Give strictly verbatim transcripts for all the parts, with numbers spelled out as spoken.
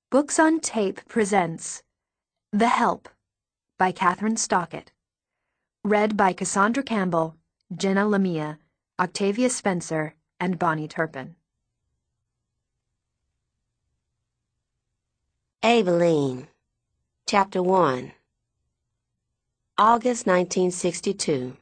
Books on Tape presents The Help by Catherine Stockett. Read by Cassandra Campbell, Jenna Lamia, Octavia Spencer, and Bonnie Turpin. Aveline, Chapter one. August nineteen sixty-two.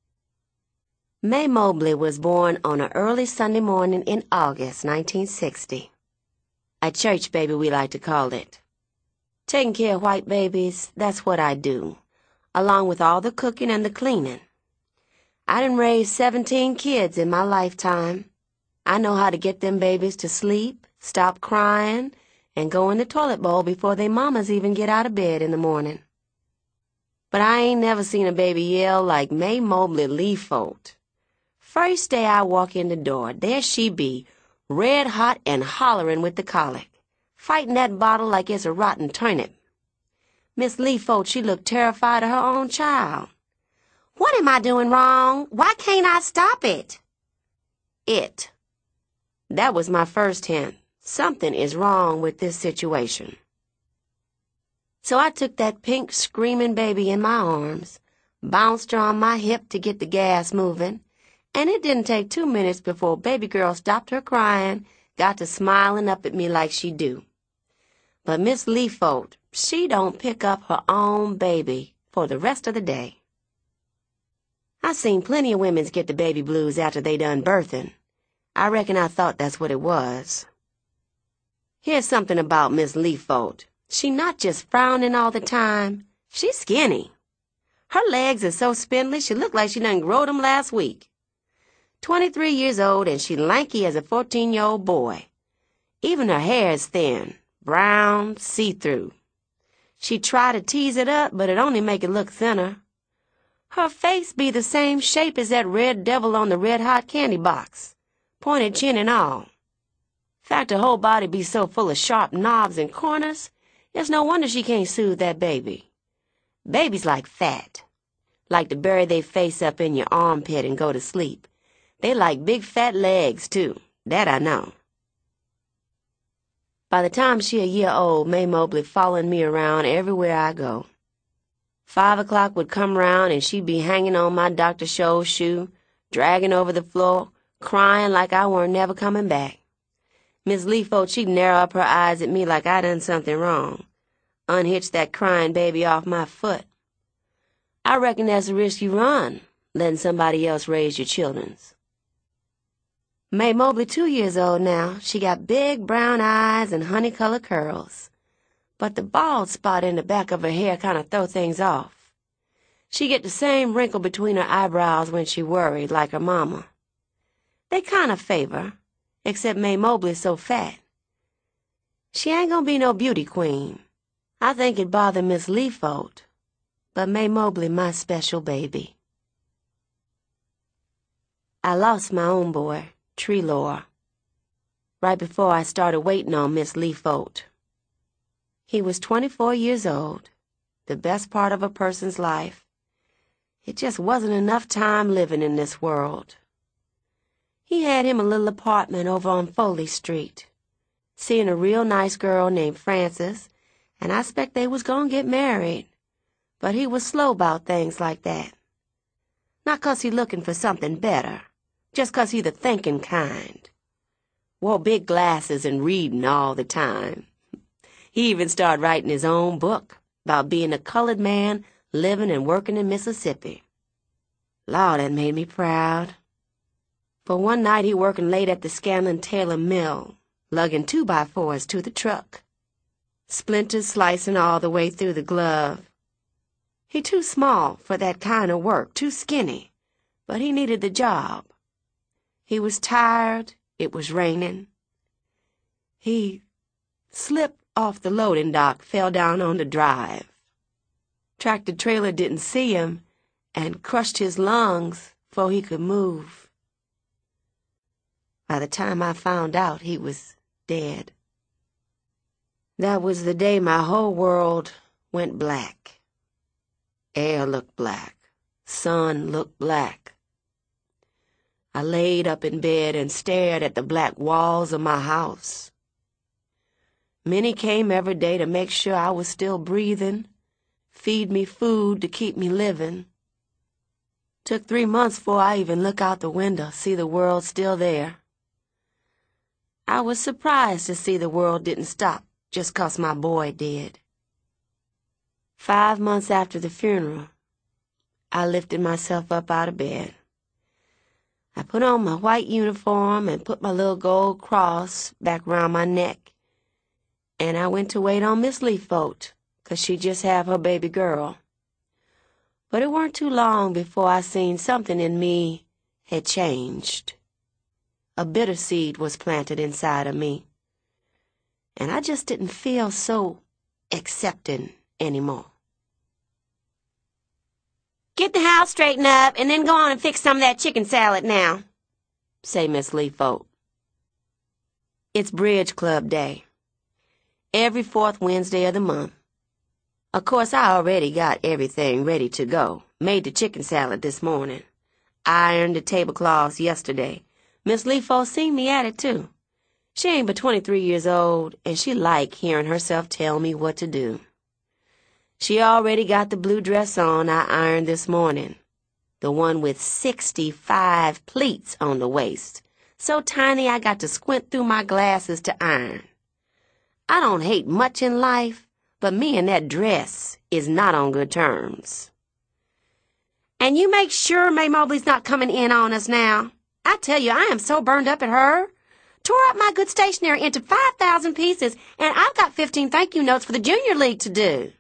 May Mobley was born on an early Sunday morning in August nineteen sixty. A church baby, we like to call it. Taking care of white babies, that's what I do, along with all the cooking and the cleaning. I done raised seventeen kids in my lifetime. I know how to get them babies to sleep, stop crying, and go in the toilet bowl before they mamas even get out of bed in the morning. But I ain't never seen a baby yell like May Mobley Leafold. First day I walk in the door, there she be, red hot and hollering with the colic, fighting that bottle like it's a rotten turnip. Miss Leafold, she looked terrified of her own child. "What am I doing wrong? Why can't I stop it?" It. That was my first hint. Something is wrong with this situation. So I took that pink screaming baby in my arms, bounced her on my hip to get the gas moving, and it didn't take two minutes before baby girl stopped her crying, got to smiling up at me like she do. But Miss Leafold, she don't pick up her own baby for the rest of the day. I seen plenty of women's get the baby blues after they done birthing. I reckon I thought that's what it was. Here's something about Miss Leafold. She not just frowning all the time, she's skinny. Her legs are so spindly she look like she done growed 'em last week. Twenty-three years old and she lanky as a fourteen-year-old boy. Even her hair is thin, brown, see-through. She try to tease it up, but it only make it look thinner. Her face be the same shape as that red devil on the red-hot candy box, pointed chin and all. Fact, her whole body be so full of sharp knobs and corners, it's no wonder she can't soothe that baby. Babies like fat, like to bury their face up in your armpit and go to sleep. They like big fat legs, too. That I know. By the time she a year old, May Mobley following me around everywhere I go. Five o'clock would come round and she'd be hanging on my Doctor Scholl's shoe, dragging over the floor, crying like I weren't never coming back. Miss Leafold, she'd narrow up her eyes at me like I done something wrong, unhitch that crying baby off my foot. I reckon that's the risk you run, letting somebody else raise your children's. May Mobley two years old now. She got big brown eyes and honey-colored curls. But the bald spot in the back of her hair kind of throw things off. She get the same wrinkle between her eyebrows when she worried, like her mama. They kind of favor, except May Mobley's so fat. She ain't gonna be no beauty queen. I think it bother Miss Leafold. But May Mobley my special baby. I lost my own boy, Treelor, right before I started waiting on Miss Leafold. He was twenty-four years old, the best part of a person's life. It just wasn't enough time living in this world. He had him a little apartment over on Foley Street, seeing a real nice girl named Frances, and I expect they was gonna get married, but he was slow about things like that. Not 'cause he looking for something better, just 'cause he the thinking kind. Wore big glasses and reading all the time. He even started writing his own book about being a colored man living and working in Mississippi. Lord, that made me proud. For one night he working late at the Scanlon Taylor mill, lugging two-by-fours to the truck. Splinters slicing all the way through the glove. He too small for that kind of work, too skinny, but he needed the job. He was tired. It was raining. He slipped off the loading dock, fell down on the drive. Tractor trailer didn't see him and crushed his lungs before he could move. By the time I found out, he was dead. That was the day my whole world went black. Air looked black. Sun looked black. I laid up in bed and stared at the black walls of my house. Minnie came every day to make sure I was still breathing, feed me food to keep me living. Took three months before I even look out the window, see the world still there. I was surprised to see the world didn't stop just 'cause my boy did. Five months after the funeral, I lifted myself up out of bed. I put on my white uniform and put my little gold cross back round my neck, and I went to wait on Miss Leafold, 'cause she just have her baby girl. But it weren't too long before I seen something in me had changed. A bitter seed was planted inside of me, and I just didn't feel so accepting anymore. "Get the house straightened up, and then go on and fix some of that chicken salad now," say Miss Leafold. It's Bridge Club Day, every fourth Wednesday of the month. Of course, I already got everything ready to go. Made the chicken salad this morning. Ironed the tablecloths yesterday. Miss Leafold seen me at it, too. She ain't but twenty-three years old, and she like hearing herself tell me what to do. She already got the blue dress on I ironed this morning, the one with sixty-five pleats on the waist, so tiny I got to squint through my glasses to iron. I don't hate much in life, but me and that dress is not on good terms. "And you make sure May Mobley's not coming in on us now. I tell you, I am so burned up at her. Tore up my good stationery into five thousand pieces, and I've got fifteen thank you notes for the Junior League to do."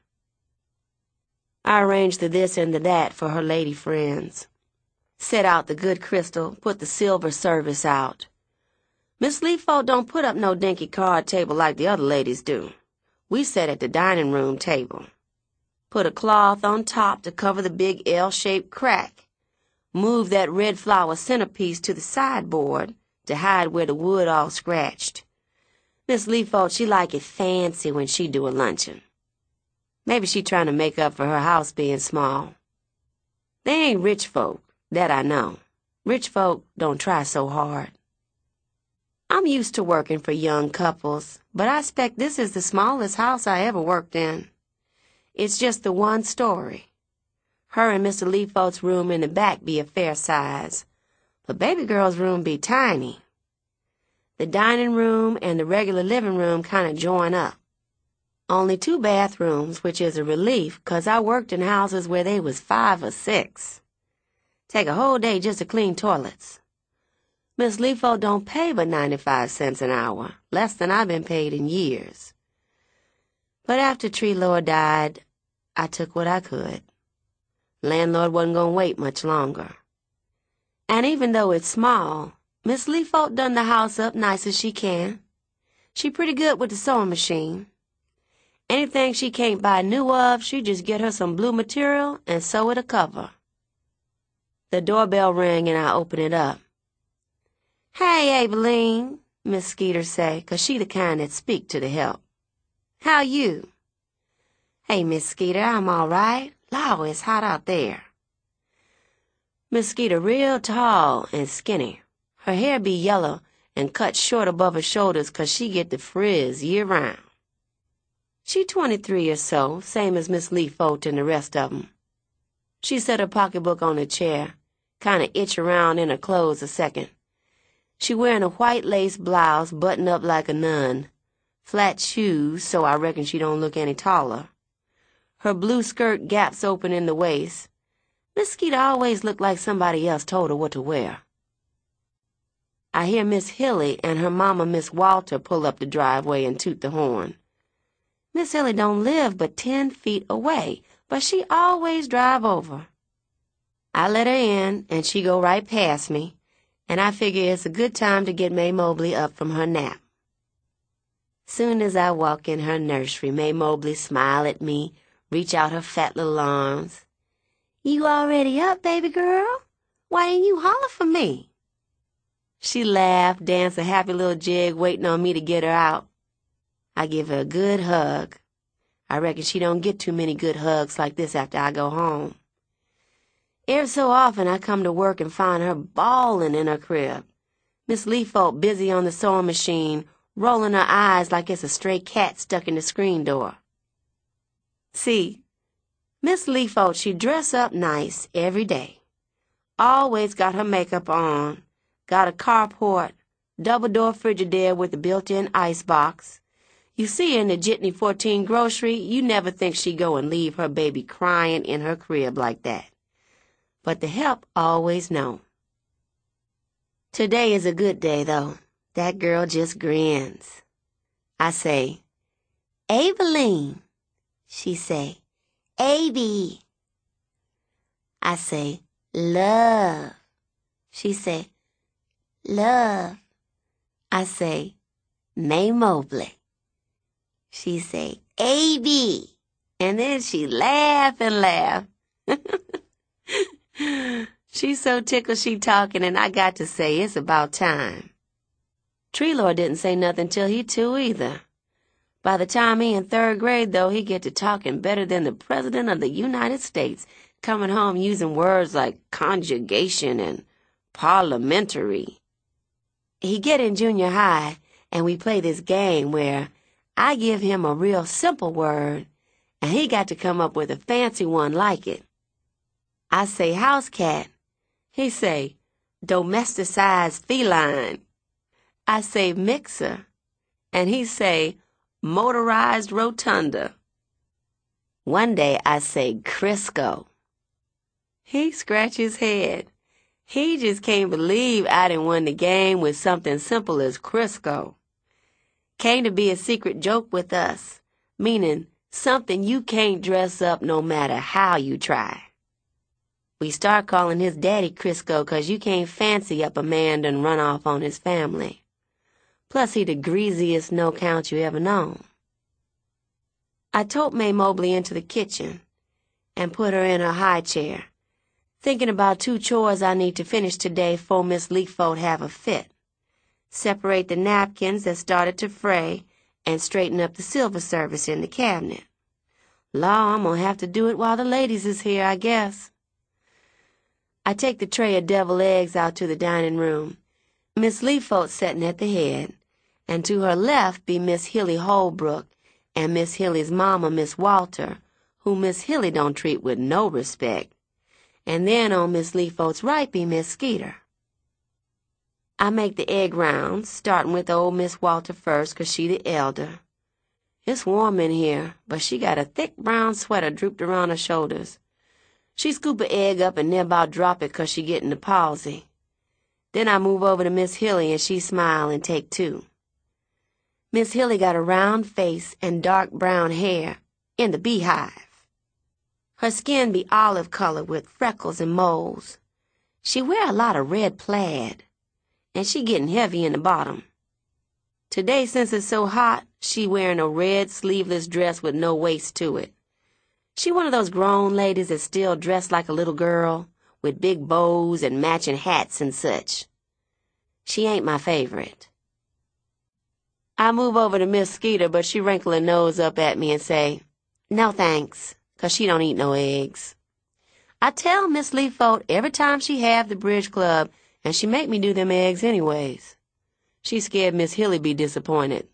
I arranged the this and the that for her lady friends. Set out the good crystal, put the silver service out. Miss Leafold don't put up no dinky card table like the other ladies do. We sat at the dining room table. Put a cloth on top to cover the big L-shaped crack. Moved that red flower centerpiece to the sideboard to hide where the wood all scratched. Miss Leafold, she like it fancy when she do a luncheon. Maybe she trying to make up for her house being small. They ain't rich folk, that I know. Rich folk don't try so hard. I'm used to working for young couples, but I expect this is the smallest house I ever worked in. It's just the one story. Her and Mister Leafold's room in the back be a fair size, but baby girl's room be tiny. The dining room and the regular living room kind of join up. Only two bathrooms, which is a relief, 'cause I worked in houses where they was five or six. Take a whole day just to clean toilets. Miss Leafold don't pay but ninety-five cents an hour, less than I've been paid in years. But after Treloar died, I took what I could. Landlord wasn't gonna wait much longer. And even though it's small, Miss Leafold done the house up nice as she can. She pretty good with the sewing machine. Anything she can't buy new of, she just get her some blue material and sew it a cover. The doorbell rang and I opened it up. "Hey, Abeline," Miss Skeeter say, 'cause she the kind that speak to the help. "How you?" "Hey, Miss Skeeter, I'm all right. Law, it's hot out there." Miss Skeeter real tall and skinny. Her hair be yellow and cut short above her shoulders 'cause she get the frizz year round. She twenty-three or so, same as Miss Leafold and the rest of 'em. She set her pocketbook on a chair, kind of itch around in her clothes a second. She wearing a white lace blouse buttoned up like a nun, flat shoes, so I reckon she don't look any taller. Her blue skirt gaps open in the waist. Miss Skeeter always looked like somebody else told her what to wear. I hear Miss Hilly and her mama, Miss Walter, pull up the driveway and toot the horn. Miss Hilly don't live but ten feet away, but she always drive over. I let her in, and she go right past me, and I figure it's a good time to get May Mobley up from her nap. Soon as I walk in her nursery, May Mobley smile at me, reach out her fat little arms. "You already up, baby girl? Why didn't you holler for me?" She laughed, danced a happy little jig, waiting on me to get her out. I give her a good hug. I reckon she don't get too many good hugs like this after I go home. Every so often I come to work and find her bawling in her crib. Miss Leafold busy on the sewing machine, rolling her eyes like it's a stray cat stuck in the screen door. See, Miss Leafold, she dress up nice every day. Always got her makeup on, got a carport, double-door Frigidaire with a built-in icebox. You see her in the Jitney fourteen grocery, you never think she go and leave her baby crying in her crib like that. But the help always know. Today is a good day, though. That girl just grins. I say, Aveline. She say, Avie. I say, love. She say, love. I say, May Mobley. She say, Avie. And then she laugh and laugh. She's so tickled she talking, and I got to say it's about time. Treelor didn't say nothing till he two either. By the time he in third grade, though, he get to talking better than the President of the United States, coming home using words like conjugation and parliamentary. He get in junior high, and we play this game where I give him a real simple word, and he got to come up with a fancy one like it. I say house cat. He say domesticized feline. I say mixer, and he say motorized rotunda. One day I say Crisco. He scratch his head. He just can't believe I done won the game with something simple as Crisco. Came to be a secret joke with us, meaning something you can't dress up no matter how you try. We start calling his daddy Crisco 'cause you can't fancy up a man done run off on his family. Plus he the greasiest no-count you ever known. I tote May Mobley into the kitchen and put her in her high chair, thinking about two chores I need to finish today 'fore Miss Leafold have a fit. Separate the napkins that started to fray and straighten up the silver service in the cabinet. Law, I'm gonna have to do it while the ladies is here, I guess. I take the tray of deviled eggs out to the dining room. Miss Leafold setting at the head, and to her left be Miss Hilly Holbrook and Miss Hilly's mama, Miss Walter, who Miss Hilly don't treat with no respect. And then on Miss Leafold's right be Miss Skeeter. I make the egg rounds, starting with old Miss Walter first 'cause she the elder. It's warm in here, but she got a thick brown sweater drooped around her shoulders. She scoop a egg up and near about drop it 'cause she getting the palsy. Then I move over to Miss Hilly and she smile and take two. Miss Hilly got a round face and dark brown hair in the beehive. Her skin be olive color with freckles and moles. She wear a lot of red plaid, and she getting heavy in the bottom. Today, since it's so hot, she wearing a red sleeveless dress with no waist to it. She one of those grown ladies that still dress like a little girl, with big bows and matching hats and such. She ain't my favorite. I move over to Miss Skeeter, but she wrinkle her nose up at me and say, no thanks, 'cause she don't eat no eggs. I tell Miss Leafold every time she have the bridge club, and she make me do them eggs anyways. She scared Miss Hilly be disappointed.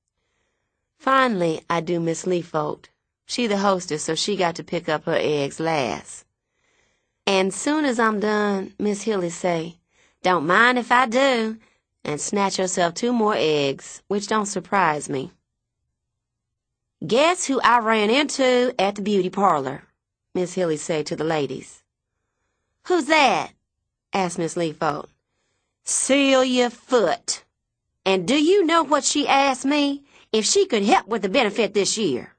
Finally, I do Miss Leafold. She the hostess, so she got to pick up her eggs last. And soon as I'm done, Miss Hilly say, don't mind if I do, and snatch herself two more eggs, which don't surprise me. Guess who I ran into at the beauty parlor? Miss Hilly say to the ladies. Who's that? Asked Miss Leafold. Celia Foote. And do you know what she asked me? If she could help with the benefit this year.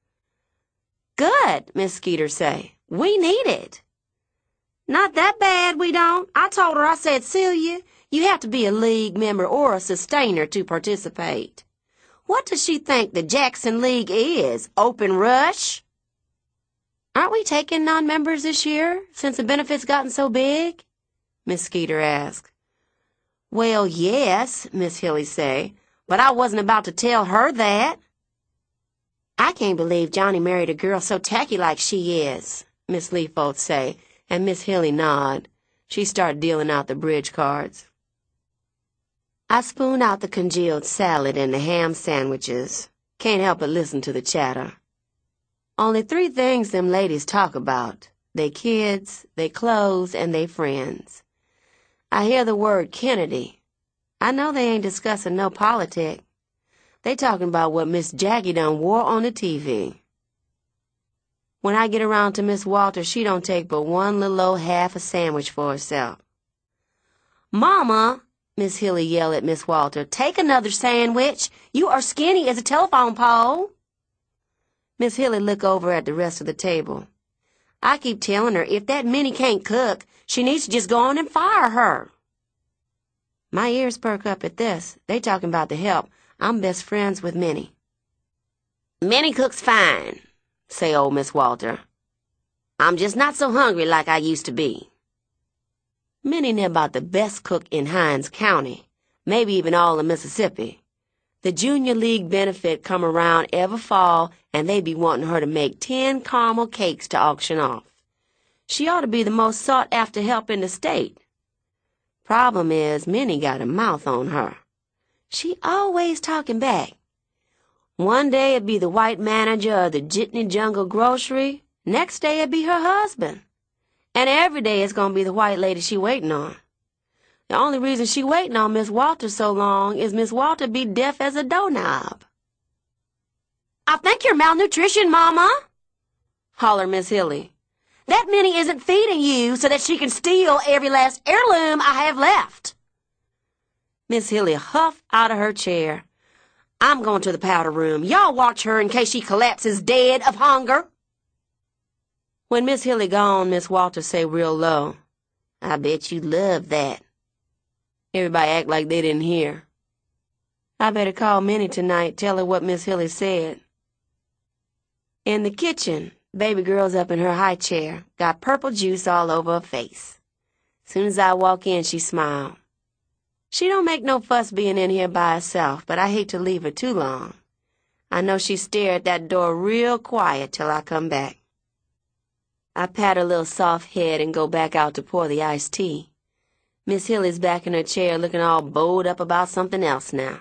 Good, Miss Skeeter say. We need it. Not that bad, we don't. I told her, I said, Celia, you have to be a league member or a sustainer to participate. What does she think the Jackson League is? Open rush? Aren't we taking non-members this year, since the benefit's gotten so big? Miss Skeeter asked. Well, yes, Miss Hilly say, but I wasn't about to tell her that. I can't believe Johnny married a girl so tacky like she is, Miss Leafold say, and Miss Hilly nod. She started dealing out the bridge cards. I spoon out the congealed salad and the ham sandwiches. Can't help but listen to the chatter. Only three things them ladies talk about: they kids, they clothes, and they friends. I hear the word Kennedy. I know they ain't discussing no politic. They talking about what Miss Jackie done wore on the T V. When I get around to Miss Walter, she don't take but one little old half a sandwich for herself. "Mama," Miss Hilly yelled at Miss Walter, "take another sandwich. You are skinny as a telephone pole." Miss Hilly look over at the rest of the table. I keep telling her if that Minnie can't cook, she needs to just go on and fire her. My ears perk up at this. They talking about the help. I'm best friends with Minnie. "Minnie cooks fine," say old Miss Walter. "I'm just not so hungry like I used to be." Minnie near about the best cook in Hinds County, maybe even all of Mississippi. The Junior League benefit come around every fall, and they be wanting her to make ten caramel cakes to auction off. She ought to be the most sought-after help in the state. Problem is, Minnie got a mouth on her. She always talking back. One day it'd be the white manager of the Jitney Jungle Grocery, next day it'd be her husband. And every day it's gonna be the white lady she waiting on. The only reason she waiting on Miss Walter so long is Miss Walter be deaf as a doorknob. "I think you're malnutrition, Mama," holler Miss Hilly. "That Minnie isn't feeding you so that she can steal every last heirloom I have left." Miss Hilly huffed out of her chair. "I'm going to the powder room. Y'all watch her in case she collapses dead of hunger." When Miss Hilly gone, Miss Walter say real low, "I bet you love that." Everybody act like they didn't hear. I better call Minnie tonight, tell her what Miss Hilly said. In the kitchen, baby girl's up in her high chair, got purple juice all over her face. Soon as I walk in, she smiled. She don't make no fuss being in here by herself, but I hate to leave her too long. I know she stare at that door real quiet till I come back. I pat her little soft head and go back out to pour the iced tea. Miss Hilly's back in her chair looking all bowed up about something else now.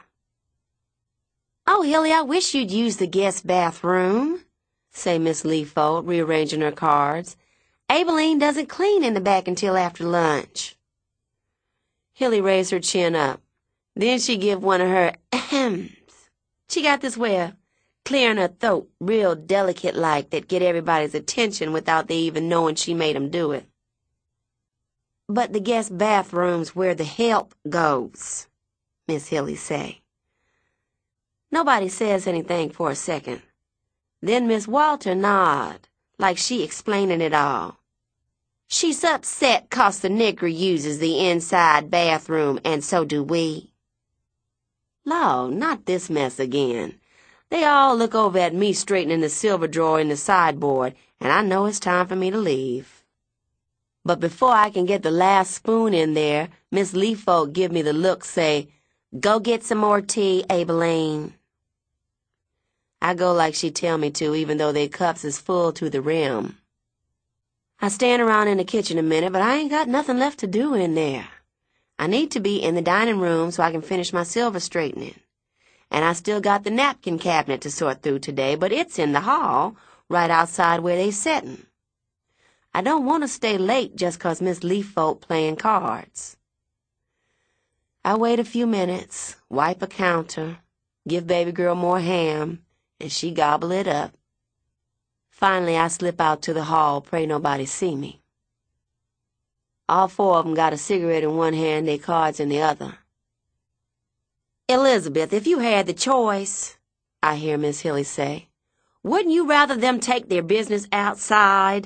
"Oh, Hilly, I wish you'd use the guest bathroom," say Miss Leafold, rearranging her cards. "Abeline doesn't clean in the back until after lunch." Hilly raised her chin up. Then she give one of her ahems. She got this way of clearing her throat real delicate-like that get everybody's attention without they even knowing she made 'em do it. "But the guest bathroom's where the help goes," Miss Hilly say. Nobody says anything for a second. Then Miss Walter nod, like she explaining it all. "She's upset 'cause the nigger uses the inside bathroom, and so do we." Lord, not this mess again. They all look over at me straightening the silver drawer in the sideboard, and I know it's time for me to leave. But before I can get the last spoon in there, Miss Leafold give me the look, say, "Go get some more tea, Abeline." I go like she tell me to, even though they cups is full to the rim. I stand around in the kitchen a minute, but I ain't got nothing left to do in there. I need to be in the dining room so I can finish my silver straightening. And I still got the napkin cabinet to sort through today, but it's in the hall, right outside where they settin'. I don't want to stay late just 'cause Miss Leafold playing cards. I wait a few minutes, wipe a counter, give baby girl more ham, and she gobble it up. Finally, I slip out to the hall, pray nobody see me. All four of 'em got a cigarette in one hand, their cards in the other. "Elizabeth, if you had the choice," I hear Miss Hilly say, "wouldn't you rather them take their business outside?"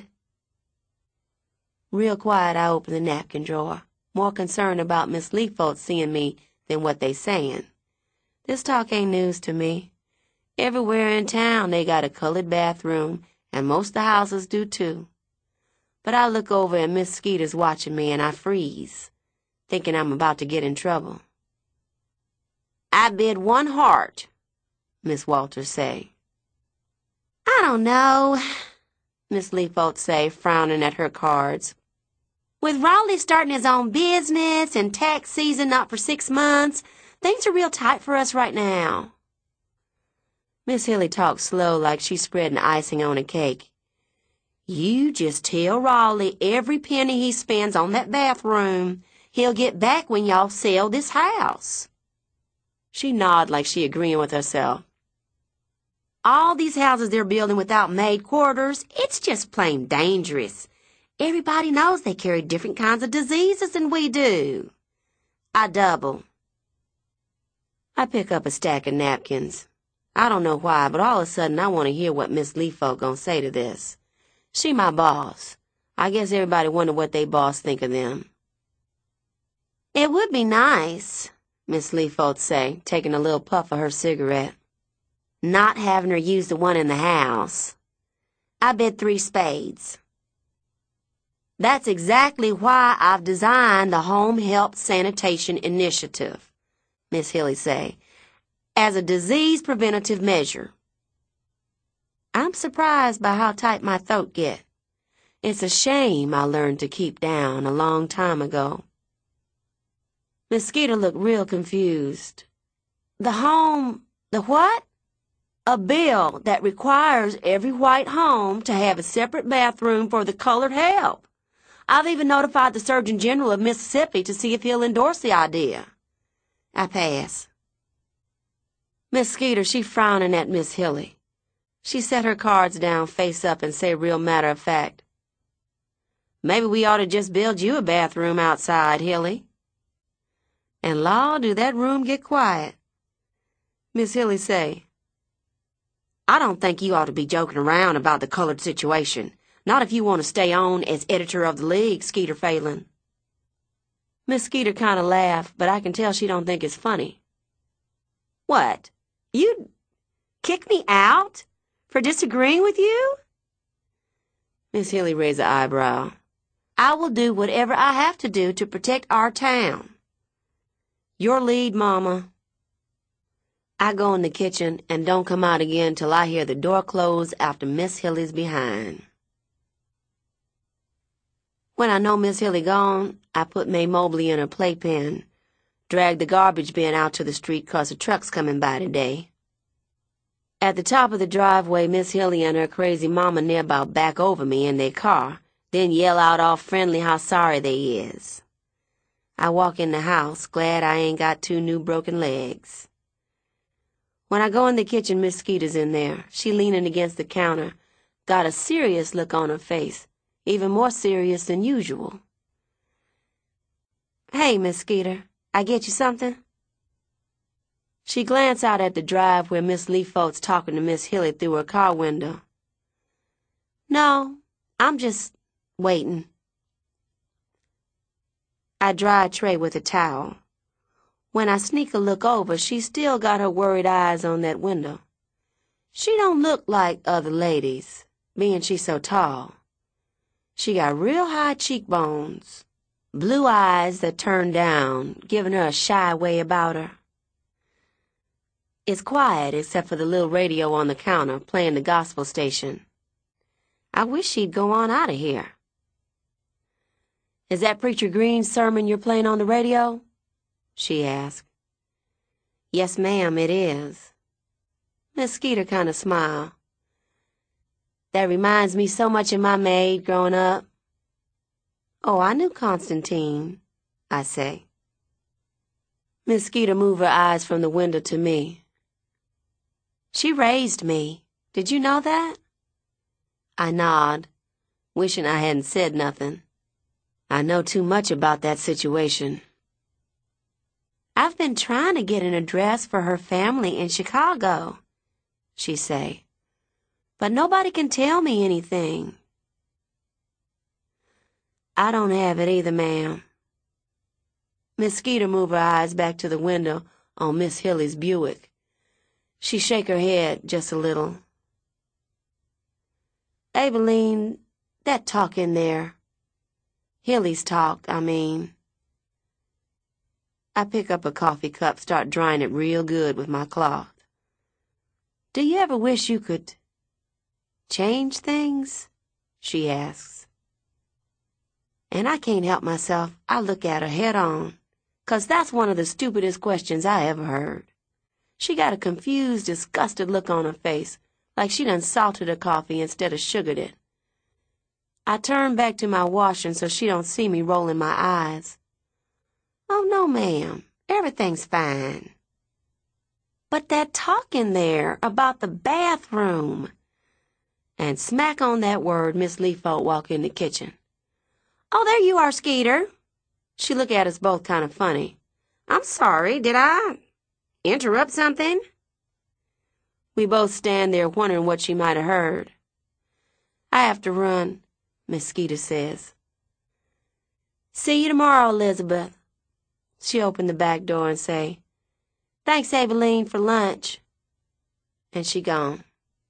Real quiet, I open the napkin drawer, more concerned about Miss Leafold seeing me than what they sayin'. This talk ain't news to me. Everywhere in town they got a colored bathroom, and most of the houses do too. But I look over and Miss Skeeter's watching me, and I freeze, thinking I'm about to get in trouble. "I bid one heart," Miss Walters say. "I don't know," Miss Leafold say, frowning at her cards. "With Raleigh starting his own business and tax season not for six months, Things are real tight for us right now. Miss Hilly talked slow like she's spreading icing on a cake. You just tell Raleigh every penny he spends on that bathroom, he'll get back when y'all sell this house. She nodded like she agreeing with herself. All these houses they're building without maid quarters, it's just plain dangerous. Everybody knows they carry different kinds of diseases than we do. I double. I pick up a stack of napkins. I don't know why, but all of a sudden I want to hear what Miss Leafolk gonna say to this. She my boss. I guess everybody wonder what they boss think of them. It would be nice, Miss Leafolk say, taking a little puff of her cigarette. Not having her use the one in the house. I bid three spades. That's exactly why I've designed the Home Health Sanitation Initiative, Miss Hilly say, as a disease preventative measure. I'm surprised by how tight my throat get. It's a shame I learned to keep down a long time ago. Miss Skeeter looked real confused. The home, the what? A bill that requires every white home to have a separate bathroom for the colored help. I've even notified the Surgeon General of Mississippi to see if he'll endorse the idea. I pass. Miss Skeeter, she frowning at Miss Hilly. She set her cards down face up and say real matter of fact, maybe we ought to just build you a bathroom outside, Hilly. And law, do that room get quiet. Miss Hilly say, I don't think you ought to be joking around about the colored situation, not if you want to stay on as editor of the League, Skeeter Phelan. Miss Skeeter kind of laughed, but I can tell she don't think it's funny. What? You'd kick me out for disagreeing with you? Miss Hilly raised an eyebrow. I will do whatever I have to do to protect our town. Your lead, Mama. I go in the kitchen and don't come out again till I hear the door close after Miss Hilly's behind. When I know Miss Hilly gone, I put May Mobley in her playpen, drag the garbage bin out to the street 'cause the truck's coming by today. At the top of the driveway, Miss Hilly and her crazy mama near about back over me in their car, then yell out all friendly how sorry they is. I walk in the house, glad I ain't got two new broken legs. When I go in the kitchen, Miss Skeeter's in there. She leaning against the counter, got a serious look on her face, even more serious than usual. Hey, Miss Skeeter, I get you something? She glanced out at the drive where Miss Leafolk's talking to Miss Hilly through her car window. No, I'm just waiting. I dry a tray with a towel. When I sneak a look over, she still got her worried eyes on that window. She don't look like other ladies, being she's so tall. She got real high cheekbones, blue eyes that turn down, giving her a shy way about her. It's quiet except for the little radio on the counter playing the gospel station. I wish she'd go on out of here. Is that Preacher Green's sermon you're playing on the radio? She asked. Yes, ma'am, it is. Miss Skeeter kind of smiled. That reminds me so much of my maid growing up. Oh, I knew Constantine, I say. Miss Skeeter moved her eyes from the window to me. She raised me. Did you know that? I nod, wishing I hadn't said nothing. I know too much about that situation. I've been trying to get an address for her family in Chicago, she say, but nobody can tell me anything. I don't have it either, ma'am. Miss Skeeter moved her eyes back to the window on Miss Hilly's Buick. She shake her head just a little. Abilene, that talk in there. Hilly's talk, I mean. I pick up a coffee cup, start drying it real good with my cloth. Do you ever wish you could change things? She asks. And I can't help myself. I look at her head on, 'cause that's one of the stupidest questions I ever heard. She got a confused, disgusted look on her face, like she done salted her coffee instead of sugared it. I turned back to my washing so she don't see me rolling my eyes. "Oh, no, ma'am. Everything's fine." "But that talk in there about the bathroom." And smack on that word, Miss Leafold walked in the kitchen. "Oh, there you are, Skeeter." She looked at us both kind of funny. "I'm sorry, did I interrupt something?" We both stand there wondering what she might have heard. "I have to run," Miss Skeeter says. "See you tomorrow, Elizabeth." She opened the back door and say, "Thanks, Abilene, for lunch." And she gone.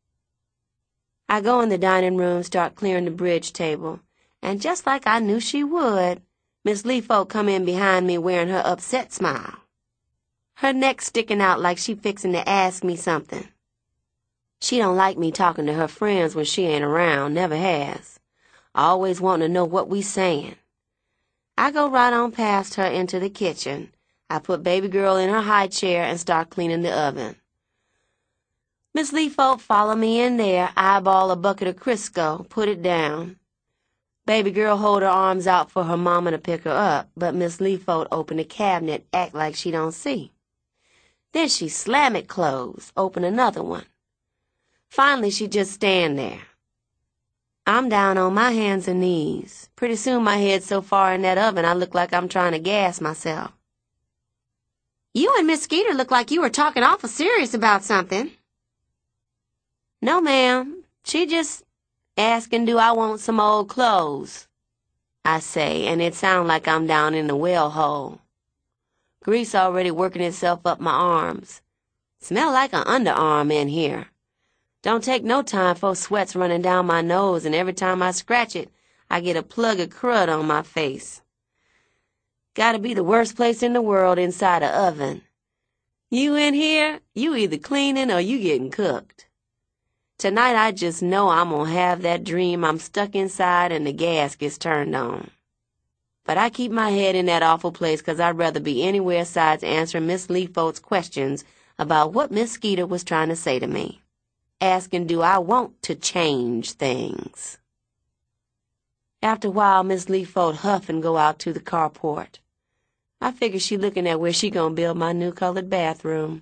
I go in the dining room, start clearing the bridge table, and just like I knew she would, Miss Leafold come in behind me wearing her upset smile. Her neck sticking out like she fixing to ask me something. She don't like me talking to her friends when she ain't around, never has. Always wanting to know what we saying. I go right on past her into the kitchen. I put baby girl in her high chair and start cleaning the oven. Miss Leafold follow me in there, eyeball a bucket of Crisco, put it down. Baby girl hold her arms out for her mama to pick her up, but Miss Leafold open the cabinet, act like she don't see. Then she slam it closed, open another one. Finally, she just stand there. I'm down on my hands and knees. Pretty soon my head's so far in that oven I look like I'm trying to gas myself. "You and Miss Skeeter look like you were talking awful serious about something." "No, ma'am. She just asking do I want some old clothes," I say, and it sound like I'm down in the well hole. Grease already working itself up my arms. Smell like an underarm in here. Don't take no time for sweat's running down my nose, and every time I scratch it, I get a plug of crud on my face. Gotta be the worst place in the world inside a oven. You in here, you either cleaning or you getting cooked. Tonight I just know I'm gonna have that dream I'm stuck inside and the gas gets turned on. But I keep my head in that awful place 'cause I'd rather be anywhere besides answering Miss Leafold's questions about what Miss Skeeter was trying to say to me. Asking do I want to change things. After a while, Miss Leafold huff and go out to the carport. I figure she looking at where she gonna build my new colored bathroom.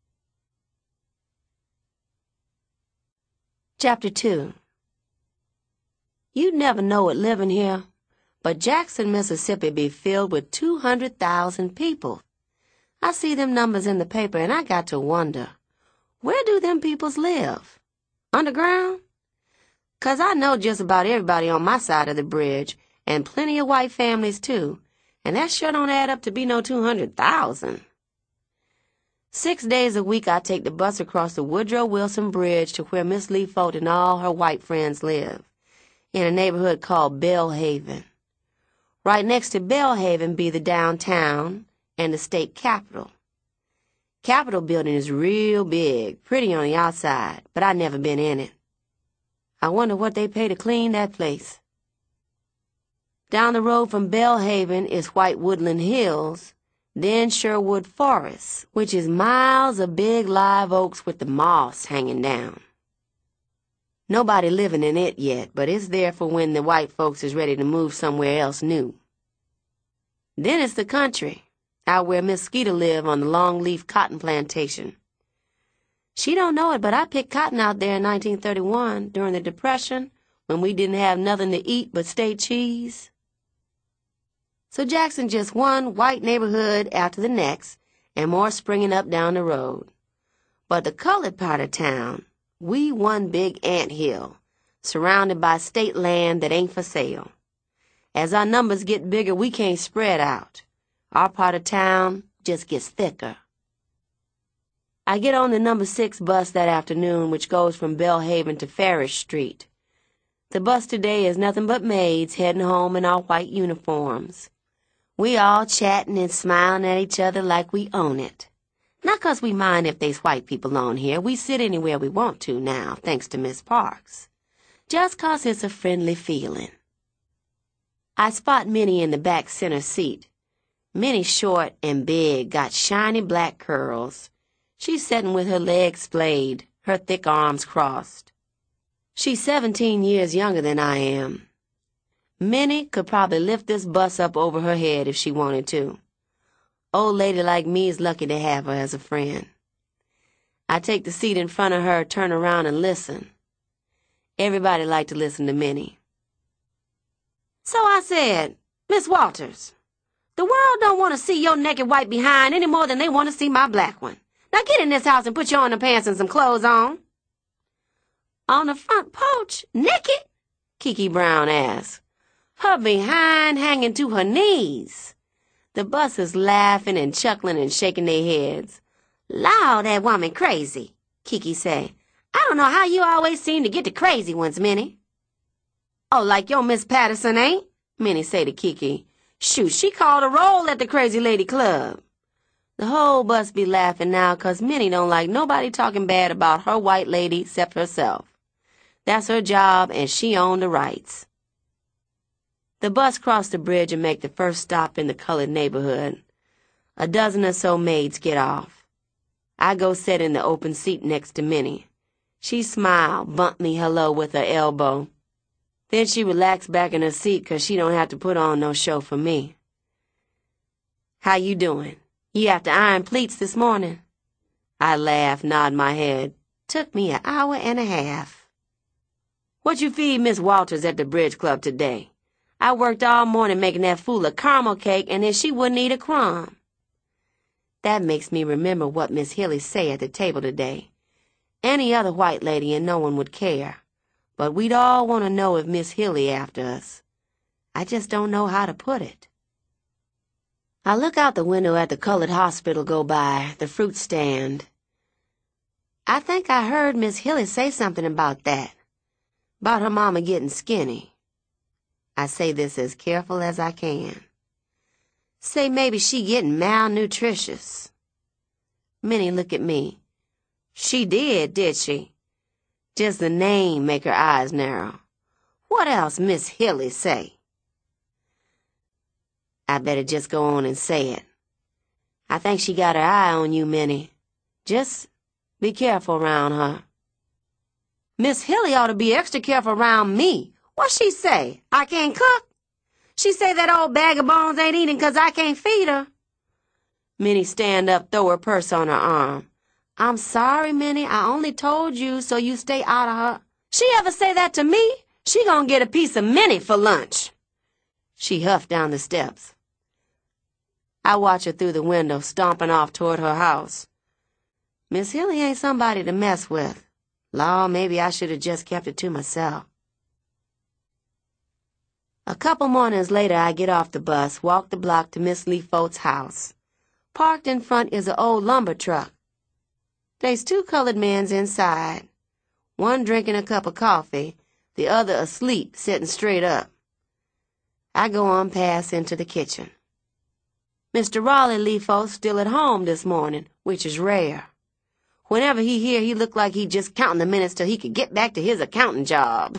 Chapter two. You'd never know it living here, but Jackson, Mississippi be filled with two hundred thousand people. I see them numbers in the paper and I got to wonder, where do them peoples live? Underground? 'Cause I know just about everybody on my side of the bridge, and plenty of white families too, and that sure don't add up to be no two hundred thousand. Six days a week I take the bus across the Woodrow Wilson Bridge to where Miss Leafold and all her white friends live, in a neighborhood called Belhaven. Right next to Belhaven be the downtown and the state capitol. Capitol building is real big, pretty on the outside, but I never been in it. I wonder what they pay to clean that place. Down the road from Belhaven is White Woodland Hills, then Sherwood Forest, which is miles of big live oaks with the moss hanging down. Nobody living in it yet, but it's there for when the white folks is ready to move somewhere else new. Then it's the country, out where Miss Skeeter live on the longleaf cotton plantation. She don't know it, but I picked cotton out there in nineteen thirty-one, during the Depression, when we didn't have nothing to eat but state cheese. So Jackson just one white neighborhood after the next, and more springing up down the road. But the colored part of town, we one big anthill, surrounded by state land that ain't for sale. As our numbers get bigger, we can't spread out. Our part of town just gets thicker. I get on the number six bus that afternoon, which goes from Belhaven to Farish Street. The bus today is nothing but maids heading home in our white uniforms. We all chatting and smiling at each other like we own it. Not 'cause we mind if there's white people on here. We sit anywhere we want to now, thanks to Miss Parks. Just 'cause it's a friendly feeling. I spot Minnie in the back center seat. Minnie short and big, got shiny black curls. She's settin' with her legs splayed, her thick arms crossed. She's seventeen years younger than I am. Minnie could probably lift this bus up over her head if she wanted to. Old lady like me is lucky to have her as a friend. I take the seat in front of her, turn around and listen. Everybody like to listen to Minnie. So I said, "Miss Walters, the world don't want to see your naked white behind any more than they want to see my black one. Now get in this house and put your underpants and some clothes on." "On the front porch, naked?" Kiki Brown asked, her behind hanging to her knees. The buses laughing and chuckling and shaking their heads. "Lord, that woman crazy," Kiki say. "I don't know how you always seem to get the crazy ones, Minnie." "Oh, like your Miss Patterson ain't?" Minnie say to Kiki. "Shoot, she called a roll at the Crazy Lady Club." The whole bus be laughing now 'cause Minnie don't like nobody talking bad about her white lady except herself. That's her job, and she owned the rights. The bus crossed the bridge and make the first stop in the colored neighborhood. A dozen or so maids get off. I go sit in the open seat next to Minnie. She smile, bump me hello with her elbow. Then she relax back in her seat 'cause she don't have to put on no show for me. "How you doing? You have to iron pleats this morning?" I laugh, nod my head. Took me an hour and a half. "What you feed Miss Walters at the Bridge Club today? I worked all morning making that fool a caramel cake, and then she wouldn't eat a crumb." That makes me remember what Miss Hilly say at the table today. Any other white lady and no one would care. But we'd all want to know if Miss Hilly after us. I just don't know how to put it. I look out the window at the colored hospital go by, the fruit stand. I think I heard Miss Hilly say something about that, about her mama getting skinny. I say this as careful as I can. Say maybe she getting malnutritious. Minnie look at me. "She did, did she?" Just the name make her eyes narrow. "What else Miss Hilly say?" I better just go on and say it. "I think she got her eye on you, Minnie. Just be careful round her." "Miss Hilly ought to be extra careful round me. What she say? I can't cook? She say that old bag of bones ain't eating 'cause I can't feed her." Minnie stand up, throw her purse on her arm. "I'm sorry, Minnie. I only told you so you stay out of her." "She ever say that to me? She gonna get a piece of Minnie for lunch." She huffed down the steps. I watch her through the window, stomping off toward her house. Miss Hilly ain't somebody to mess with. Law, maybe I should have just kept it to myself. A couple mornings later, I get off the bus, walk the block to Miss Leafold's house. Parked in front is an old lumber truck. There's two colored men's inside, one drinking a cup of coffee, the other asleep, sitting straight up. I go on past into the kitchen. Mister Raleigh Leafold's still at home this morning, which is rare. Whenever he here, he looked like he just counting the minutes till he could get back to his accounting job.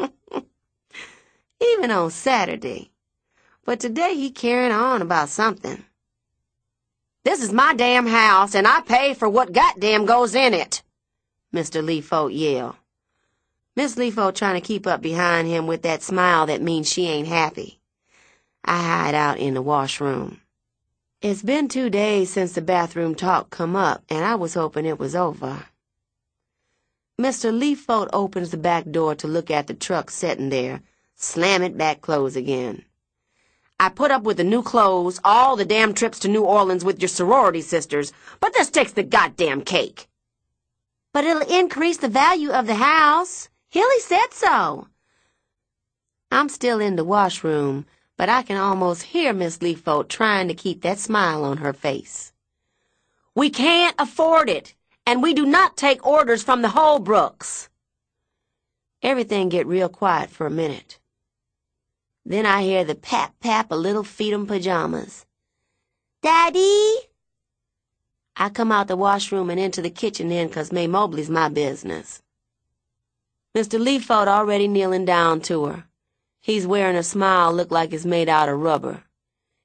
Even on Saturday. But today he carrying on about something. "This is my damn house, and I pay for what goddamn goes in it," Mister Leafold yelled. Miss Leafold trying to keep up behind him with that smile that means she ain't happy. I hide out in the washroom. It's been two days since the bathroom talk come up, and I was hoping it was over. Mister Leafold opens the back door to look at the truck sitting there, slam it back close again. "I put up with the new clothes, all the damn trips to New Orleans with your sorority sisters, but this takes the goddamn cake." "But it'll increase the value of the house. Hilly said so." I'm still in the washroom, but I can almost hear Miss Leafold trying to keep that smile on her face. "We can't afford it, and we do not take orders from the Holbrooks." Everything get real quiet for a minute. Then I hear the pap-pap of little feet-'em pajamas. "Daddy?" I come out the washroom and into the kitchen then 'cause May Mobley's my business. Mister Leafold already kneeling down to her. He's wearing a smile look like it's made out of rubber.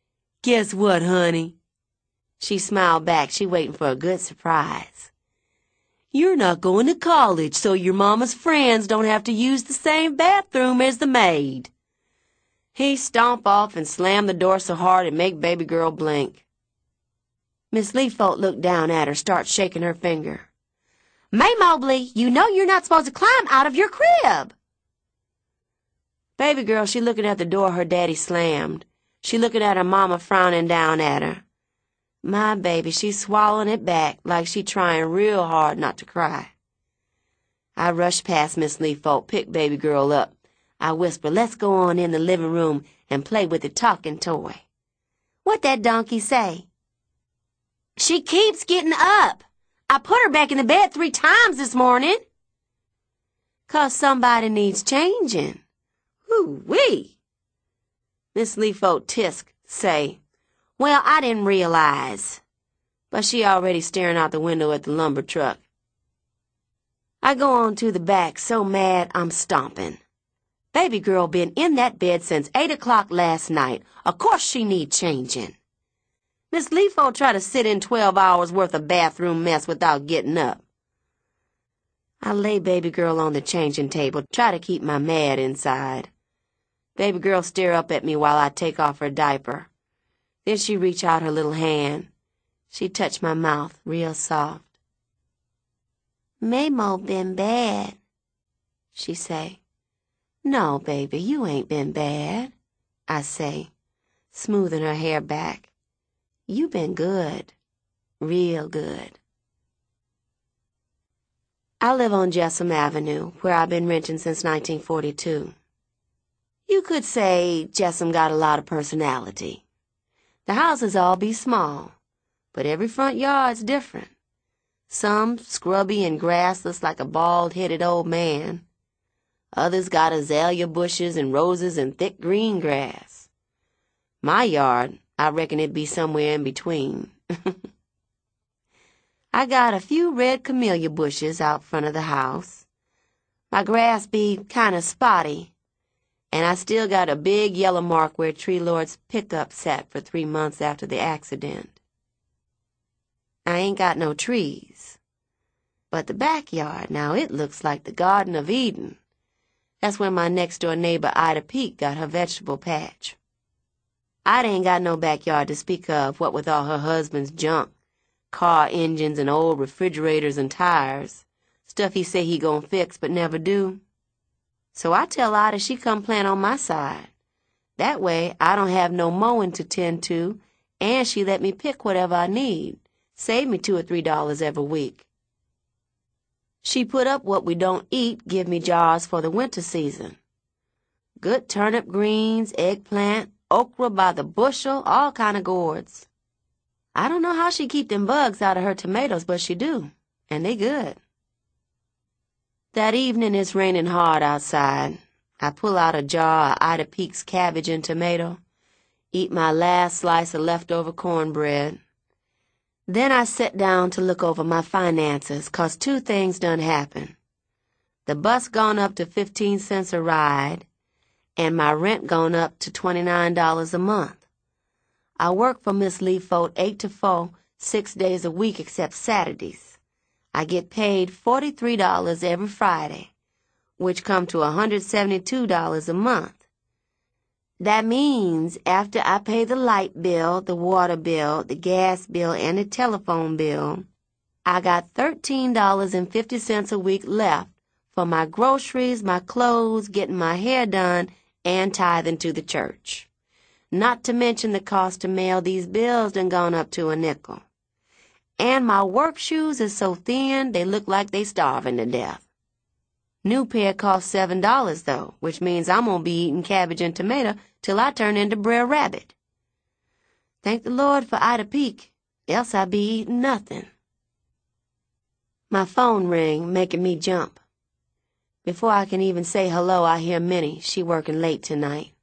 Guess what, honey? She smiled back. She waiting for a good surprise. You're not going to college, so your mama's friends don't have to use the same bathroom as the maid. He stomped off and slammed the door so hard it made baby girl blink. Miss Leafold looked down at her, start shaking her finger. May Mobley, you know you're not supposed to climb out of your crib. Baby girl, she looking at the door her daddy slammed. She looking at her mama frowning down at her. My baby, she's swallowing it back like she trying real hard not to cry. I rushed past Miss Leafold, picked baby girl up. I whispered, let's go on in the living room and play with the talking toy. What that donkey say? She keeps getting up. I put her back in the bed three times this morning. 'Cause somebody needs changing. Whoo-wee. Miss Leafold Tisk say, well, I didn't realize. But she already staring out the window at the lumber truck. I go on to the back, so mad I'm stomping. Baby girl been in that bed since eight o'clock last night. Of course she need changing. Miss Leafold try to sit in twelve hours worth of bathroom mess without getting up. I lay baby girl on the changing table, try to keep my mad inside. Baby girl stare up at me while I take off her diaper. Then she reach out her little hand. She touch my mouth real soft. Maymo been bad, she say. No, baby, you ain't been bad, I say, smoothing her hair back. You been good, real good. I live on Jessom Avenue, where I've been renting since nineteen forty-two. You could say Jessom got a lot of personality. The houses all be small, but every front yard's different. Some scrubby and grassless like a bald-headed old man. Others got azalea bushes and roses and thick green grass. My yard, I reckon it'd be somewhere in between. I got a few red camellia bushes out front of the house. My grass be kind of spotty, and I still got a big yellow mark where Tree Lord's pickup sat for three months after the accident. I ain't got no trees. But the backyard, now it looks like the Garden of Eden. That's where my next-door neighbor Ida Peak got her vegetable patch. Ida ain't got no backyard to speak of, what with all her husband's junk, car engines and old refrigerators and tires, stuff he say he gon' fix but never do. So I tell Ida she come plant on my side. That way I don't have no mowing to tend to, and she let me pick whatever I need, save me two or three dollars every week. She put up what we don't eat, give me jars for the winter season. Good turnip greens, eggplant, okra by the bushel, all kind of gourds. I don't know how she keep them bugs out of her tomatoes, but she do, and they good. That evening it's raining hard outside. I pull out a jar of Ida Peak's cabbage and tomato, eat my last slice of leftover cornbread. Then I sit down to look over my finances, 'cause two things done happen. The bus gone up to fifteen cents a ride, and my rent gone up to twenty-nine dollars a month. I work for Miss Leafold eight to four, six days a week except Saturdays. I get paid forty-three dollars every Friday, which come to one hundred seventy-two dollars a month. That means after I pay the light bill, the water bill, the gas bill, and the telephone bill, I got thirteen dollars and fifty cents a week left for my groceries, my clothes, getting my hair done, and tithing to the church. Not to mention the cost to mail these bills done gone up to a nickel. And my work shoes is so thin they look like they starving to death. New pair costs seven dollars, though, which means I'm gonna be eating cabbage and tomato till I turn into Brer Rabbit. Thank the Lord for Ida Peak, else I'd be eating nothing. My phone ring, making me jump. Before I can even say hello, I hear Minnie. She working late tonight.